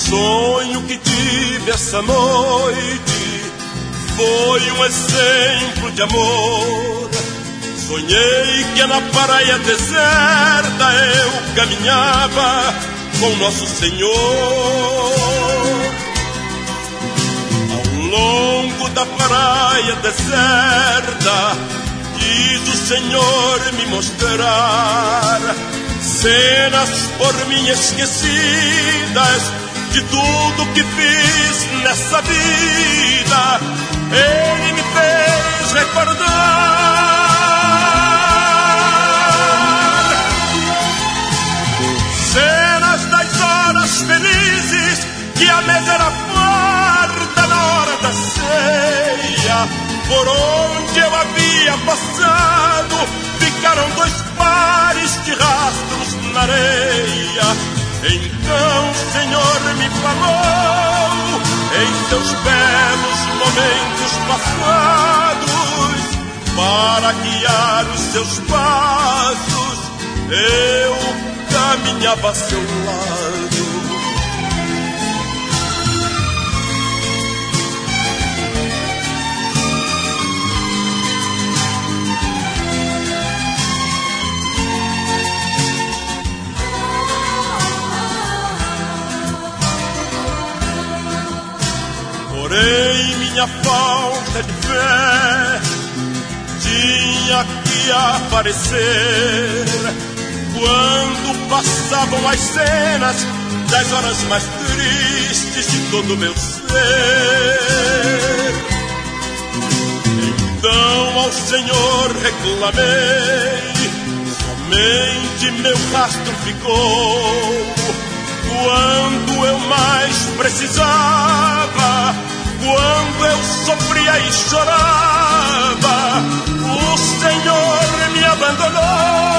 sonho que tive essa noite foi um exemplo de amor. Sonhei que na praia deserta eu caminhava com Nosso Senhor. Ao longo da praia deserta quis o Senhor me mostrar cenas por mim esquecidas de tudo que fiz nessa vida. Ele me fez recordar cenas das horas felizes que a mesa era farta na hora da ceia. Por onde eu havia passado ficaram 2 pares de rastros na areia. Então o Senhor me falou em seus belos momentos passados, para guiar os seus passos eu caminhava a seu lado. Porém, minha falta de fé tinha que aparecer quando passavam as cenas das horas mais tristes de todo o meu ser. Então ao Senhor reclamei, somente meu rastro ficou quando eu mais precisava. Quando eu sofria e chorava, o Senhor me abandonou.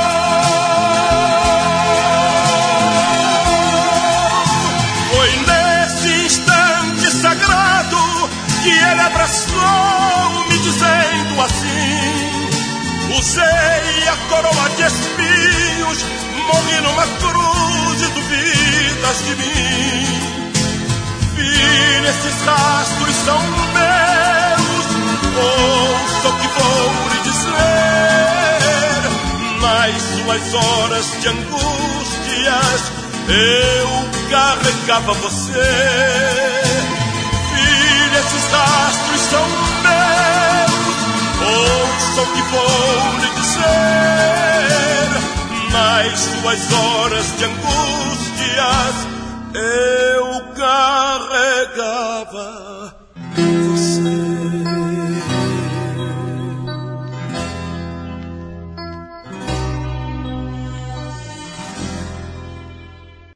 Foi nesse instante sagrado que Ele abraçou, me dizendo assim: usei a coroa de espinhos, morri numa cruz e duvidas de mim. Filho, esses rastros são meus, ouça o que vou lhe dizer. Nas suas horas de angústias eu carregava você. Filho, esses rastros são meus, ouça o que vou lhe dizer. Nas suas horas de angústias eu carregava